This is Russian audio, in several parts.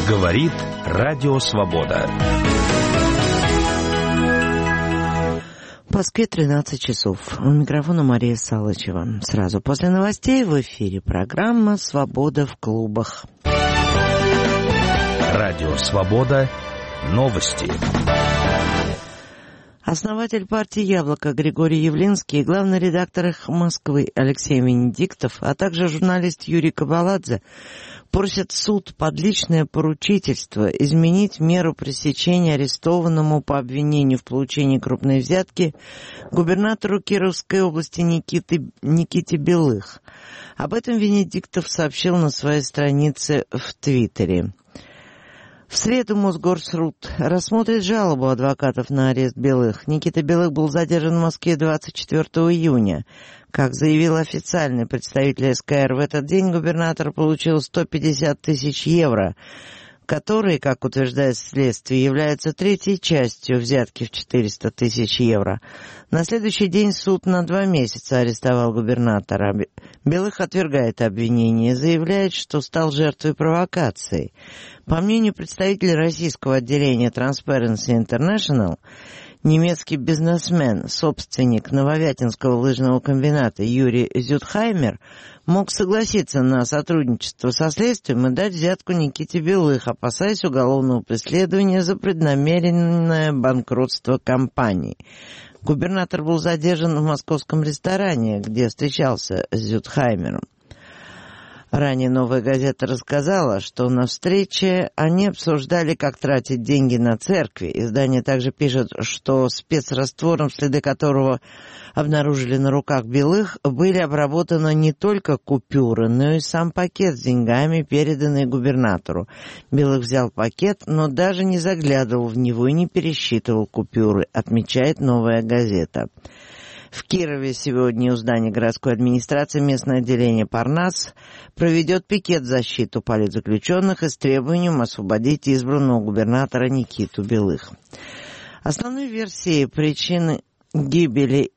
Говорит Радио Свобода. В Москве 13 часов. У микрофона Мария Салычева. Сразу после новостей в эфире программа «Свобода в клубах». Радио Свобода. Новости. Основатель партии «Яблоко» Григорий Явлинский и главный редактор «Эхо Москвы» Алексей Венедиктов, а также журналист Юрий Кабаладзе просят суд под личное поручительство изменить меру пресечения арестованному по обвинению в получении крупной взятки губернатору Кировской области Никите Белых. Об этом Венедиктов сообщил на своей странице в Твиттере. В среду Мосгорсуд рассмотрит жалобу адвокатов на арест Белых. Никита Белых был задержан в Москве 24 июня. Как заявил официальный представитель СКР, в этот день губернатор получил 150 тысяч евро, которые, как утверждает следствие, являются третьей частью взятки в 400 тысяч евро. На следующий день суд на 2 месяца арестовал губернатора. Белых отвергает обвинение и заявляет, что стал жертвой провокации. По мнению представителя российского отделения Transparency International, немецкий бизнесмен, собственник Нововятинского лыжного комбината Юрий Зютхаймер мог согласиться на сотрудничество со следствием и дать взятку Никите Белых, опасаясь уголовного преследования за преднамеренное банкротство компании. Губернатор был задержан в московском ресторане, где встречался с Зютхаймером. Ранее «Новая газета» рассказала, что на встрече они обсуждали, как тратить деньги на церкви. Издание также пишет, что спецраствором, следы которого обнаружили на руках Белых, были обработаны не только купюры, но и сам пакет с деньгами, переданный губернатору. Белых взял пакет, но даже не заглядывал в него и не пересчитывал купюры, отмечает «Новая газета». В Кирове сегодня у здания городской администрации местное отделение «Парнас» проведет пикет в защиту политзаключенных и с требованием освободить избранного губернатора Никиту Белых. Основной версией причины гибели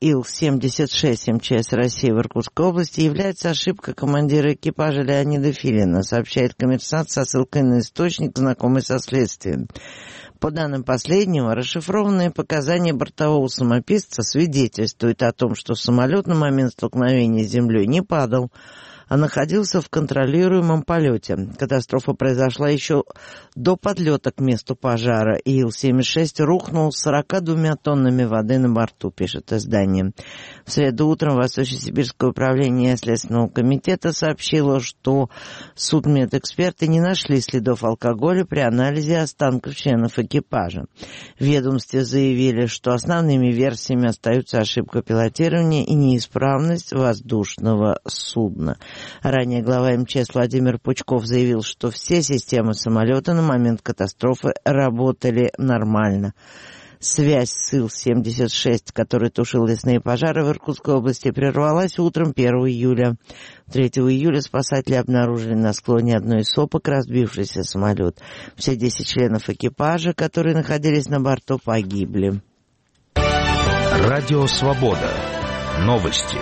Ил-76 МЧС России в Иркутской области является ошибка командира экипажа Леонида Филина, сообщает «Коммерсант» со ссылкой на источник, знакомый со следствием. По данным последнего, расшифрованные показания бортового самописца свидетельствуют о том, что самолет на момент столкновения с землей не падал, а находился в контролируемом полете. Катастрофа произошла еще до подлета к месту пожара. Ил-76 рухнул с 42 тоннами воды на борту, пишет издание. В среду утром Восточно-Сибирское управление Следственного комитета сообщило, что судмедэксперты не нашли следов алкоголя при анализе останков членов экипажа. В ведомстве заявили, что основными версиями остаются ошибка пилотирования и неисправность воздушного судна. Ранее глава МЧС Владимир Пучков заявил, что все системы самолета на момент катастрофы работали нормально. Связь с Ил-76, который тушил лесные пожары в Иркутской области, прервалась утром 1 июля. 3 июля спасатели обнаружили на склоне одной из сопок разбившийся самолет. Все 10 членов экипажа, которые находились на борту, погибли. Радио Свобода. Новости.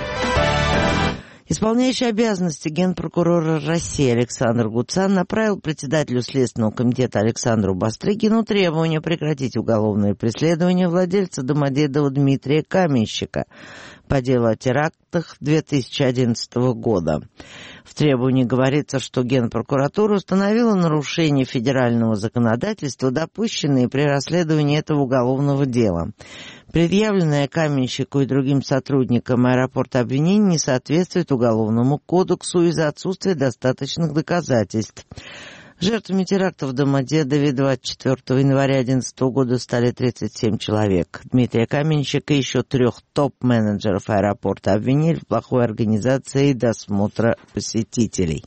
Исполняющий обязанности генпрокурора России Александр Гуцан направил председателю Следственного комитета Александру Бастрыкину требование прекратить уголовное преследование владельца Домодедова Дмитрия Каменщика по делу о терактах 2011 года. В требовании говорится, что Генпрокуратура установила нарушения федерального законодательства, допущенные при расследовании этого уголовного дела. Предъявленное Каменщику и другим сотрудникам аэропорта обвинение не соответствует Уголовному кодексу из-за отсутствия достаточных доказательств. Жертвами терактов в Домодедове 24 января 2011 года стали 37 человек. Дмитрия Каменщика и еще 3 топ-менеджеров аэропорта обвинили в плохой организации досмотра посетителей.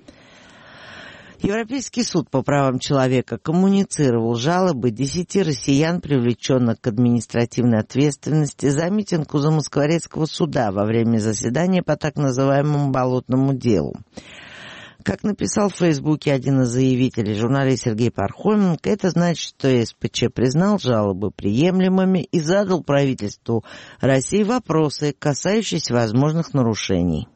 Европейский суд по правам человека коммуницировал жалобы 10 россиян, привлеченных к административной ответственности за митинг у Замоскворецкого суда во время заседания по так называемому болотному делу. Как написал в Фейсбуке один из заявителей, журналист Сергей Пархоменко, это значит, что СПЧ признал жалобы приемлемыми и задал правительству России вопросы, касающиеся возможных нарушений.